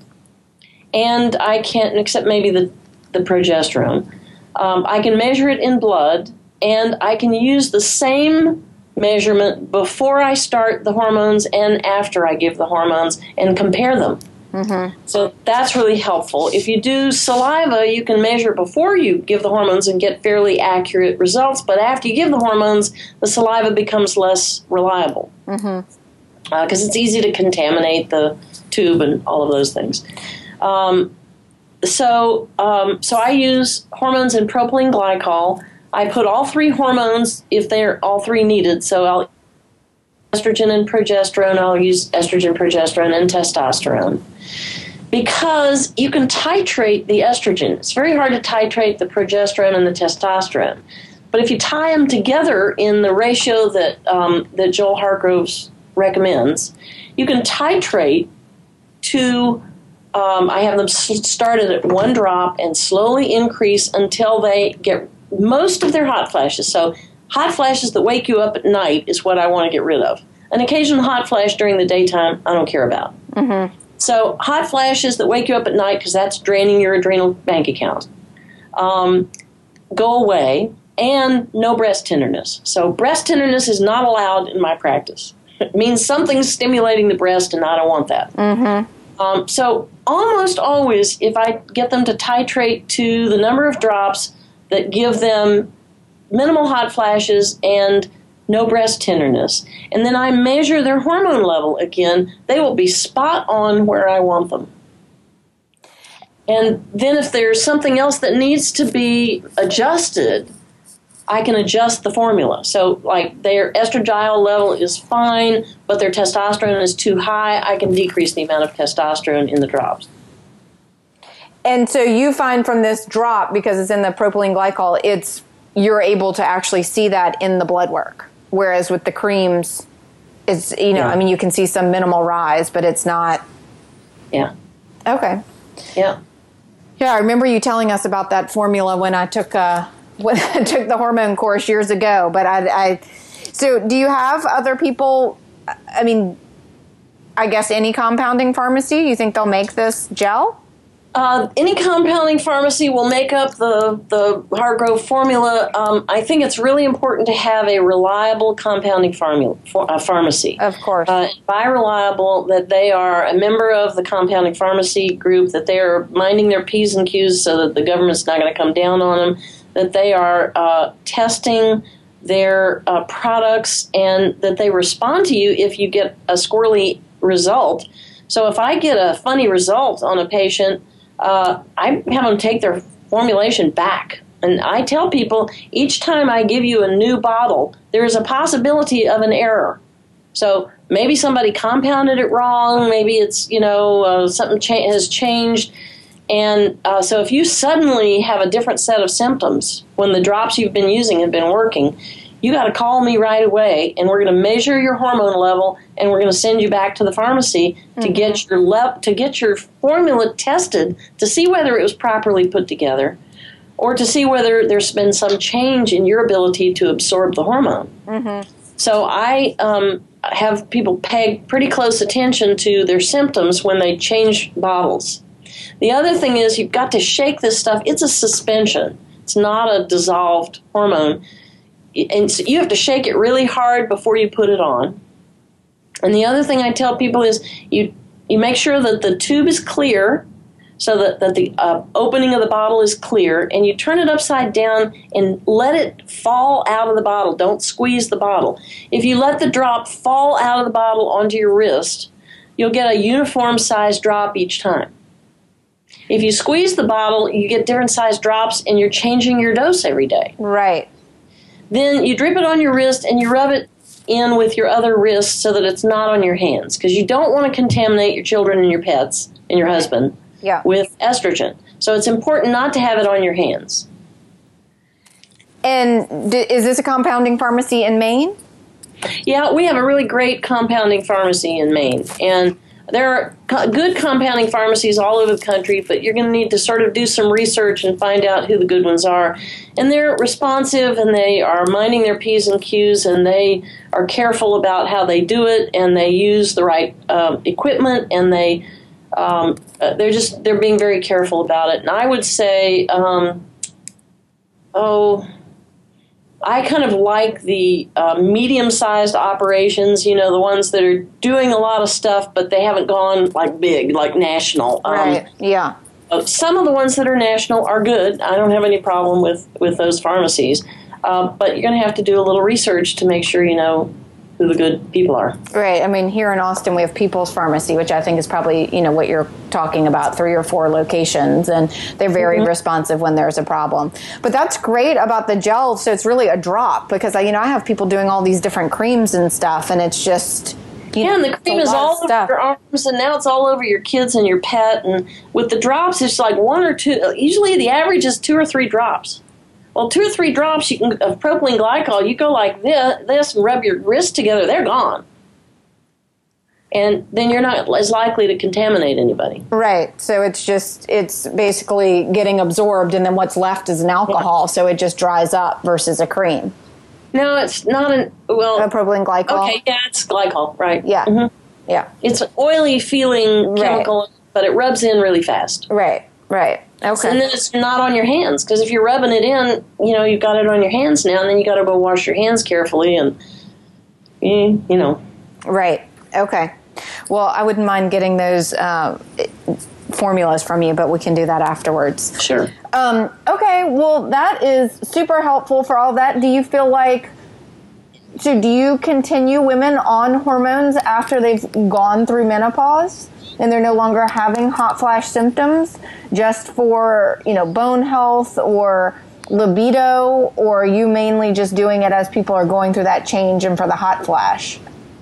and I can, except maybe the, the progesterone, um, I can measure it in blood, and I can use the same measurement before I start the hormones and after I give the hormones and compare them. Mm-hmm. So that's really helpful. If you do saliva, you can measure before you give the hormones and get fairly accurate results, but after you give the hormones, the saliva becomes less reliable. Mm-hmm. Because uh, it's easy to contaminate the tube and all of those things. Um, so um, so I use hormones and propylene glycol. I put all three hormones if they're all three needed. So I'll estrogen and progesterone. I'll use estrogen, progesterone, and testosterone. Because you can titrate the estrogen. It's very hard to titrate the progesterone and the testosterone. But if you tie them together in the ratio that um, that Joel Hargroves recommends, you can titrate to um, I have them started at one drop and slowly increase until they get most of their hot flashes. So hot flashes that wake you up at night is what I want to get rid of. An occasional hot flash during the daytime, I don't care about. Mm-hmm. So hot flashes that wake you up at night, because that's draining your adrenal bank account, um, go away, and no breast tenderness. So breast tenderness is not allowed in my practice. It means something's stimulating the breast, and I don't want that. Mm-hmm. Um, so almost always, if I get them to titrate to the number of drops that give them minimal hot flashes and no breast tenderness, and then I measure their hormone level again, they will be spot on where I want them. And then if there's something else that needs to be adjusted, I can adjust the formula. So like their estradiol level is fine, but their testosterone is too high, I can decrease the amount of testosterone in the drops. And so you find from this drop, because it's in the propylene glycol, it's you're able to actually see that in the blood work. Whereas with the creams, it's, you know, yeah. I mean, you can see some minimal rise, but it's not. Yeah. Okay. Yeah. Yeah, I remember you telling us about that formula when I took uh, when I took the hormone course years ago. But I, I, so do you have other people? I mean, I guess any compounding pharmacy, you think they'll make this gel? Uh, any compounding pharmacy will make up the, the Hargrove formula. Um, I think it's really important to have a reliable compounding formula, for, uh, pharmacy. Of course. Uh, by reliable, that they are a member of the compounding pharmacy group, that they are minding their P's and Q's so that the government's not going to come down on them, that they are uh, testing their uh, products, and that they respond to you if you get a squirrely result. So if I get a funny result on a patient, Uh, I have them take their formulation back. And I tell people, each time I give you a new bottle, there is a possibility of an error. So maybe somebody compounded it wrong, maybe it's, you know, uh, something cha- has changed. And uh, so if you suddenly have a different set of symptoms when the drops you've been using have been working, you got to call me right away, and we're going to measure your hormone level, and we're going to send you back to the pharmacy mm-hmm. to get your le- to get your formula tested to see whether it was properly put together, or to see whether there's been some change in your ability to absorb the hormone. Mm-hmm. So I um, have people pay pretty close attention to their symptoms when they change bottles. The other thing is you've got to shake this stuff. It's a suspension. It's not a dissolved hormone. And so you have to shake it really hard before you put it on. And the other thing I tell people is you you make sure that the tube is clear, so that, that the uh, opening of the bottle is clear, and you turn it upside down and let it fall out of the bottle. Don't squeeze the bottle. If you let the drop fall out of the bottle onto your wrist, you'll get a uniform size drop each time. If you squeeze the bottle, you get different size drops, and you're changing your dose every day. Right. Then you drip it on your wrist and you rub it in with your other wrist so that it's not on your hands, because you don't want to contaminate your children and your pets and your husband yeah. with estrogen. So it's important not to have it on your hands. And d- is this a compounding pharmacy in Maine? Yeah, we have a really great compounding pharmacy in Maine. And there are co- good compounding pharmacies all over the country, but you're going to need to sort of do some research and find out who the good ones are. And they're responsive, and they are minding their P's and Q's, and they are careful about how they do it, and they use the right um, equipment, and they um, they're just they're being very careful about it. And I would say, um, oh. I kind of like the uh, medium-sized operations, you know, the ones that are doing a lot of stuff, but they haven't gone, like, big, like national. Right, um, yeah. Uh, some of the ones that are national are good. I don't have any problem with, with those pharmacies. Uh, but you're going to have to do a little research to make sure you know who the good people are. Right. I mean, here in Austin, we have People's Pharmacy, which I think is probably, you know, what you're talking about, three or four locations, and they're very mm-hmm. responsive when there's a problem. But that's great about the gel. So it's really a drop, because, you know, I have people doing all these different creams and stuff, and it's just, you yeah, know, and the cream is all over your arms, and now it's all over your kids and your pet. And with the drops, it's like one or two. Usually the average is two or three drops. Well, two or three drops you can, of propylene glycol, you go like this, this and rub your wrists together, they're gone. and then you're not as likely to contaminate anybody. Right. So it's just, it's basically getting absorbed, and then what's left is an alcohol, yeah. So it just dries up versus a cream. No, it's not an, well. A propylene glycol? Okay, yeah, it's glycol, right. Yeah. Mm-hmm. Yeah. It's an oily feeling chemical, right. But it rubs in really fast. Right, right. Okay. And then it's not on your hands, because if you're rubbing it in, you know, you've got it on your hands now, and then you got to go wash your hands carefully, and, you know. Right. Okay. Well, I wouldn't mind getting those uh, formulas from you, but we can do that afterwards. Sure. Um, okay. Well, that is super helpful for all that. Do you feel like, so do you continue women on hormones after they've gone through menopause and they're no longer having hot flash symptoms, just for, you know, bone health or libido, or are you mainly just doing it as people are going through that change and for the hot flash?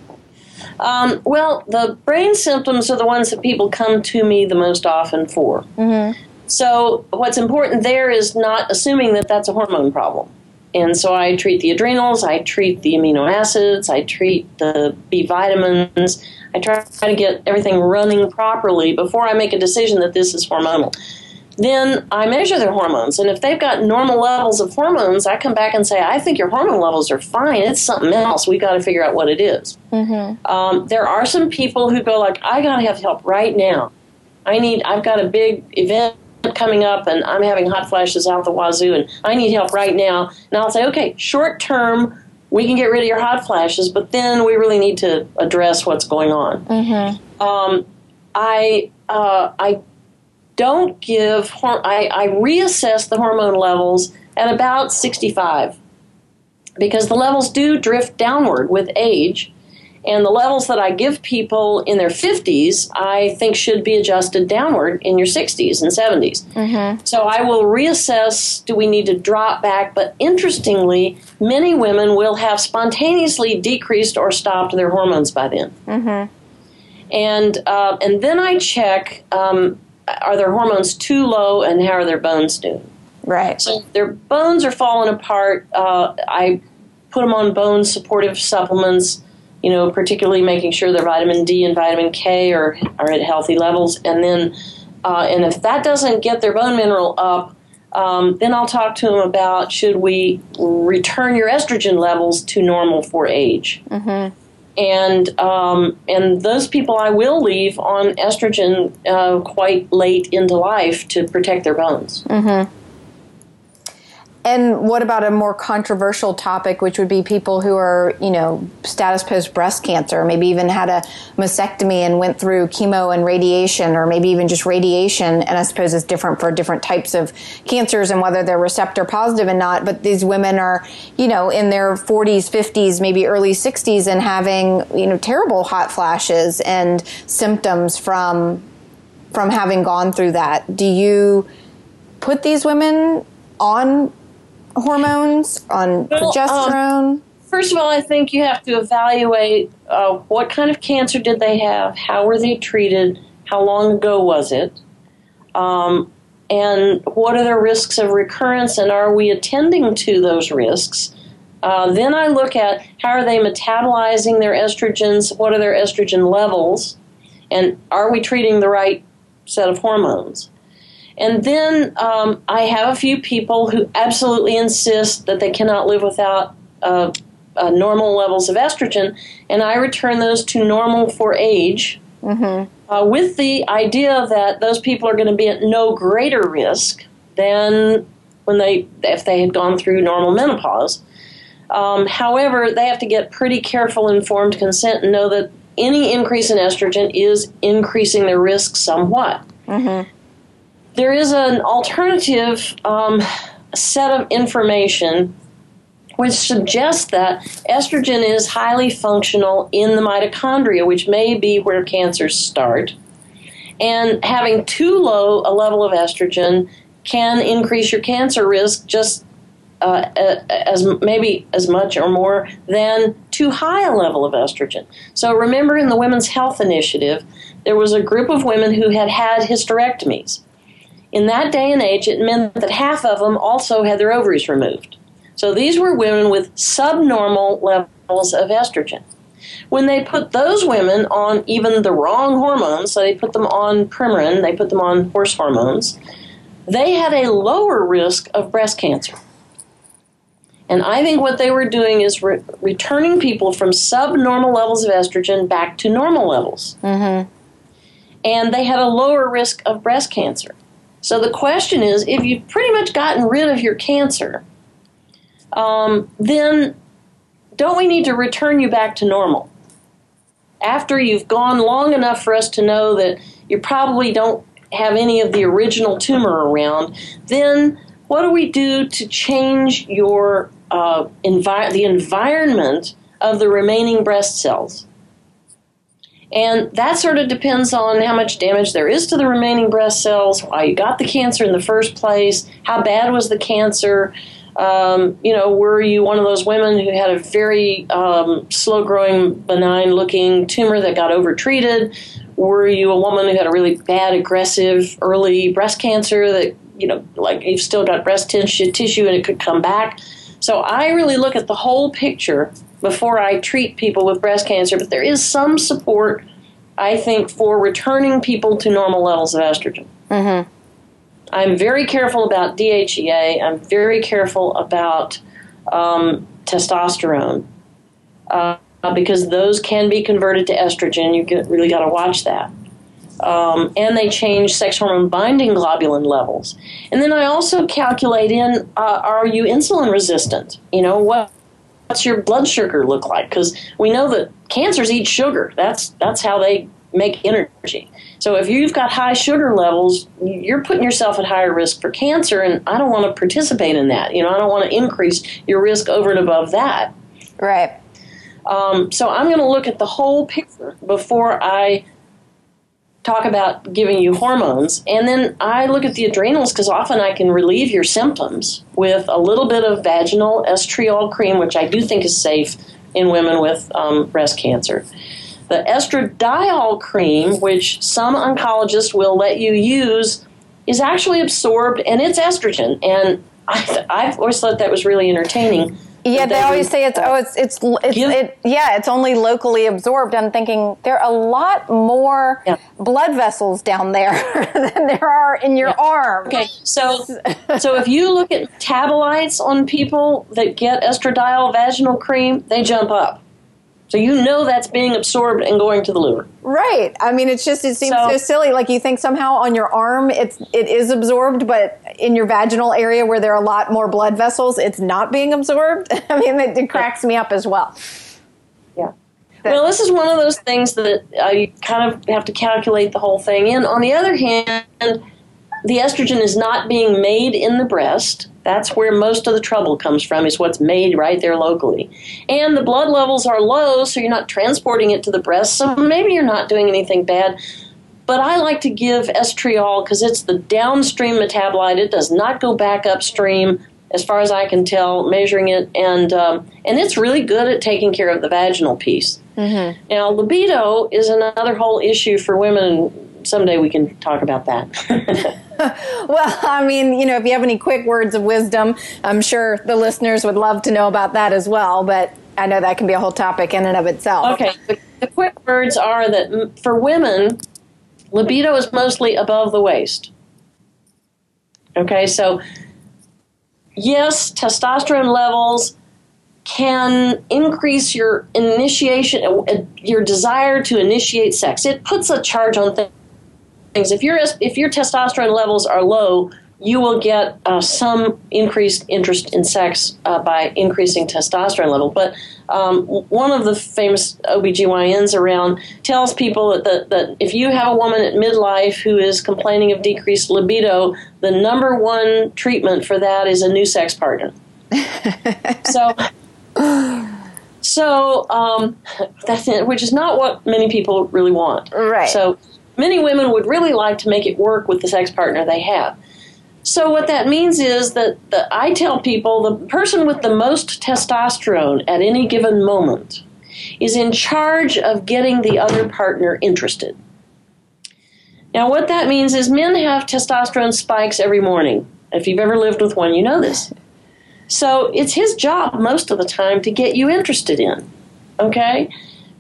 Um, well, the brain symptoms are the ones that people come to me the most often for. Mm-hmm. So what's important there is not assuming that that's a hormone problem. And so I treat the adrenals, I treat the amino acids, I treat the B vitamins. I try to get everything running properly before I make a decision that this is hormonal. Then I measure their hormones, and if they've got normal levels of hormones, I come back and say, I think your hormone levels are fine. It's something else. We've got to figure out what it is. Mm-hmm. Um, there are some people who go like, I got to have help right now. I need, I've got a big event coming up, and I'm having hot flashes out the wazoo, and I need help right now. And I'll say, okay, short term, we can get rid of your hot flashes, but then we really need to address what's going on. Mm-hmm. Um, I, uh, I don't give, I, I reassess the hormone levels at about sixty-five, because the levels do drift downward with age, and the levels that I give people in their fifties, I think should be adjusted downward in your sixties and seventies. Mm-hmm. So I will reassess, do we need to drop back? But interestingly, many women will have spontaneously decreased or stopped their hormones by then. Mm-hmm. And, uh, and then I check, um, are their hormones too low, and how are their bones doing? Right. So if their bones are falling apart, uh, I put them on bone supportive supplements, you know, particularly making sure their vitamin D and vitamin K are, are at healthy levels. And then, uh, and if that doesn't get their bone mineral up, um, then I'll talk to them about, should we return your estrogen levels to normal for age? Mm-hmm. And um, and those people I will leave on estrogen uh, quite late into life to protect their bones. Mm-hmm. And what about a more controversial topic, which would be people who are, you know, status post breast cancer, maybe even had a mastectomy and went through chemo and radiation, or maybe even just radiation. And I suppose it's different for different types of cancers and whether they're receptor positive and not. But these women are, you know, in their forties, fifties, maybe early sixties, and having, you know, terrible hot flashes and symptoms from from having gone through that. Do you put these women on hormones, on well, progesterone? Um, first of all, I think you have to evaluate uh, what kind of cancer did they have, how were they treated, how long ago was it, um, and what are their risks of recurrence, and are we attending to those risks? Uh, then I look at how are they metabolizing their estrogens, what are their estrogen levels, and are we treating the right set of hormones? And then um, I have a few people who absolutely insist that they cannot live without uh, uh, normal levels of estrogen, and I return those to normal for age, mm-hmm. uh, with the idea that those people are going to be at no greater risk than when they, if they had gone through normal menopause. Um, however, they have to get pretty careful, informed consent and know that any increase in estrogen is increasing their risk somewhat. Mm-hmm. There is an alternative um, set of information which suggests that estrogen is highly functional in the mitochondria, which may be where cancers start. And having too low a level of estrogen can increase your cancer risk just uh, as maybe as much or more than too high a level of estrogen. So remember, in the Women's Health Initiative, there was a group of women who had had hysterectomies. In that day and age, it meant that half of them also had their ovaries removed. So these were women with subnormal levels of estrogen. When they put those women on even the wrong hormones, so they put them on Premarin, they put them on horse hormones, they had a lower risk of breast cancer. And I think what they were doing is re- returning people from subnormal levels of estrogen back to normal levels. Mm-hmm. And they had a lower risk of breast cancer. So the question is, if you've pretty much gotten rid of your cancer, um, then don't we need to return you back to normal? After you've gone long enough for us to know that you probably don't have any of the original tumor around, then what do we do to change your uh, envi- the environment of the remaining breast cells? And that sort of depends on how much damage there is to the remaining breast cells, why you got the cancer in the first place, how bad was the cancer. Um, you know, were you one of those women who had a very um, slow-growing, benign-looking tumor that got overtreated? Were you a woman who had a really bad, aggressive, early breast cancer that, you know, like you've still got breast tissue, tissue and it could come back? So I really look at the whole picture before I treat people with breast cancer, but there is some support, I think, for returning people to normal levels of estrogen. Mm-hmm. I'm very careful about D H E A. I'm very careful about um, testosterone uh, because those can be converted to estrogen. You get, really got to watch that. Um, and they change sex hormone binding globulin levels. And then I also calculate in, uh, are you insulin resistant? You know, what what's your blood sugar look like? Because we know that cancers eat sugar. That's that's how they make energy. So if you've got high sugar levels, you're putting yourself at higher risk for cancer, and I don't want to participate in that. You know, I don't want to increase your risk over and above that. Right. Um, so I'm going to look at the whole picture before I talk about giving you hormones. And then I look at the adrenals because often I can relieve your symptoms with a little bit of vaginal estriol cream, which I do think is safe in women with um, breast cancer. The estradiol cream, which some oncologists will let you use, is actually absorbed, and it's estrogen. And I, I've always thought that was really entertaining. Yeah, they always say it's oh, it's it's, it's Give, it yeah, it's only locally absorbed. I'm thinking there are a lot more yeah. blood vessels down there than there are in your yeah. arm. Okay, so so if you look at metabolites on people that get estradiol vaginal cream, they jump up. So you know that's being absorbed and going to the liver. Right. I mean, it's just, it seems so, so silly. Like you think somehow on your arm it's it is absorbed, but in your vaginal area where there are a lot more blood vessels, it's not being absorbed. I mean, it, it cracks me up as well. Yeah. Well, this is one of those things that uh, you kind of have to calculate the whole thing in. On the other hand, the estrogen is not being made in the breast. That's where most of the trouble comes from, is what's made right there locally. And the blood levels are low, so you're not transporting it to the breast, so maybe you're not doing anything bad. But I like to give estriol because it's the downstream metabolite. It does not go back upstream, as far as I can tell, measuring it. And um, and it's really good at taking care of the vaginal piece. Mm-hmm. Now, libido is another whole issue for women. Someday we can talk about that. Well, I mean, you know, if you have any quick words of wisdom, I'm sure the listeners would love to know about that as well. But I know that can be a whole topic in and of itself. Okay. The, the quick words are that for women, libido is mostly above the waist. Okay, so yes, testosterone levels can increase your initiation, your desire to initiate sex. It puts a charge on things. If your if your testosterone levels are low, you will get uh, some increased interest in sex uh, by increasing testosterone level. But um, one of the famous O B G Y Ns around tells people that, that, that if you have a woman at midlife who is complaining of decreased libido, the number one treatment for that is a new sex partner. so, so um, that's it, which is not what many people really want. Right. So many women would really like to make it work with the sex partner they have. So what that means is that the, I tell people the person with the most testosterone at any given moment is in charge of getting the other partner interested. Now what that means is men have testosterone spikes every morning. If you've ever lived with one, you know this. So it's his job most of the time to get you interested in, okay?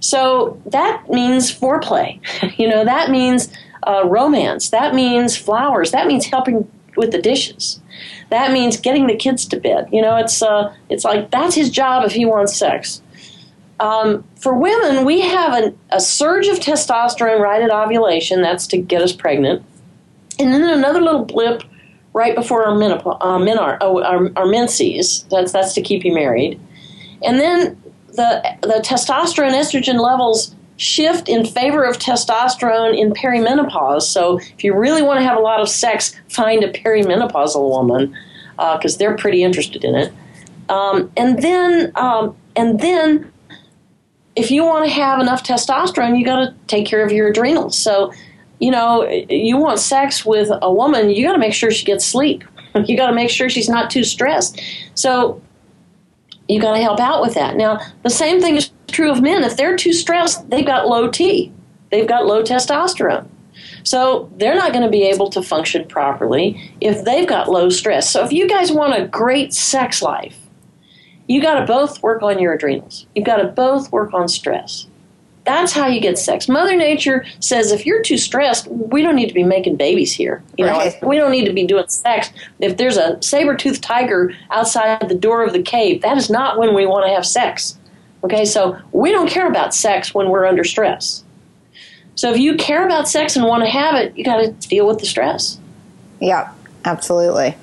So that means foreplay. You know, that means uh, romance. That means flowers. That means helping with the dishes. That means getting the kids to bed. You know, it's uh, it's like that's his job if he wants sex. Um, for women, we have an, a surge of testosterone right at ovulation. That's to get us pregnant. And then another little blip right before our, menop- uh, menar- oh, our, our menses. That's, that's to keep you married. And then the, the testosterone estrogen levels shift in favor of testosterone in perimenopause. So if you really want to have a lot of sex, find a perimenopausal woman because uh, they're pretty interested in it. Um, and then um, and then if you want to have enough testosterone, you got to take care of your adrenals. So, you know, you want sex with a woman, you got to make sure she gets sleep. You got to make sure she's not too stressed. So you got to help out with that. Now, the same thing is true of men. If they're too stressed, they've got low T. They've got low testosterone. So they're not going to be able to function properly if they've got low stress. So if you guys want a great sex life, you got to both work on your adrenals. You've got to both work on stress. That's how you get sex. Mother Nature says if you're too stressed, we don't need to be making babies here. You right. know, we don't need to be doing sex. If there's a saber-toothed tiger outside the door of the cave, that is not when we want to have sex. Okay, so we don't care about sex when we're under stress. So if you care about sex and want to have it, you got to deal with the stress. Yeah, absolutely.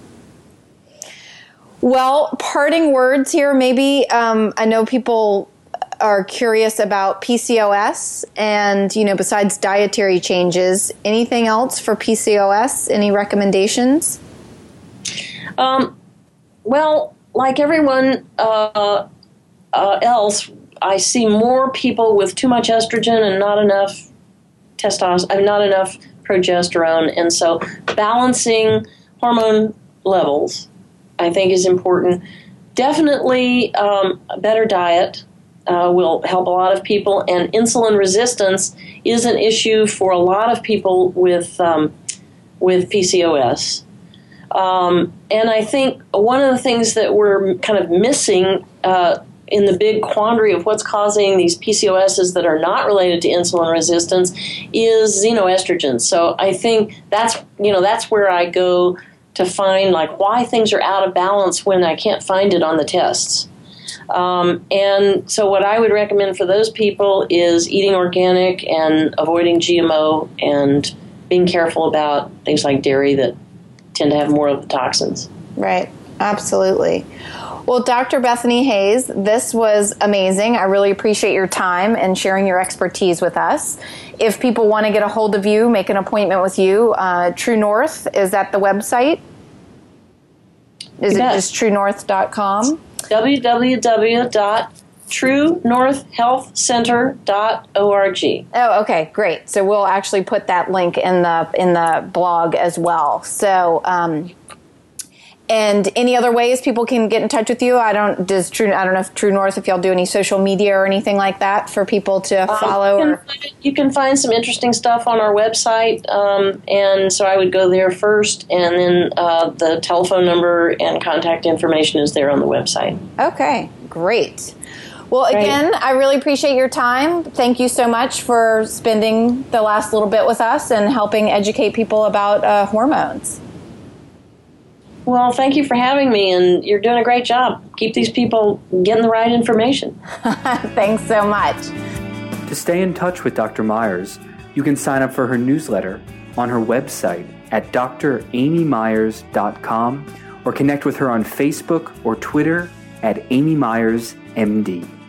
Well, parting words here, maybe. Um, I know people are curious about P C O S and, you know, besides dietary changes, anything else for P C O S? Any recommendations? Um, well, like everyone uh, uh, else, I see more people with too much estrogen and not enough testosterone, not enough progesterone. And so balancing hormone levels, I think, is important. Definitely um, a better diet uh, will help a lot of people, and insulin resistance is an issue for a lot of people with um, with P C O S. Um, and I think one of the things that we're kind of missing uh, in the big quandary of what's causing these P C O S's that are not related to insulin resistance is xenoestrogens. So I think that's, you know, that's where I go to find like why things are out of balance when I can't find it on the tests. Um, and so what I would recommend for those people is eating organic and avoiding G M O and being careful about things like dairy that tend to have more of the toxins. Right. Absolutely. Well, Doctor Bethany Hayes, this was amazing. I really appreciate your time and sharing your expertise with us. If people want to get a hold of you, make an appointment with you, uh, True North, is that the website? Is it just true north dot com? w w w dot true north health center dot org. Oh, okay, great. So we'll actually put that link in the in the blog as well. So, um, and any other ways people can get in touch with you? I don't does True. I don't know if True North, if y'all do any social media or anything like that for people to follow. Um, you, or? can find, you can find some interesting stuff on our website, um, and so I would go there first, and then uh, the telephone number and contact information is there on the website. Okay, great. Well, again, I really appreciate your time. Thank you so much for spending the last little bit with us and helping educate people about uh, hormones. Well, thank you for having me, and you're doing a great job. Keep these people getting the right information. Thanks so much. To stay in touch with Doctor Myers, you can sign up for her newsletter on her website at d r amy myers dot com or connect with her on Facebook or Twitter at Amy Myers M D.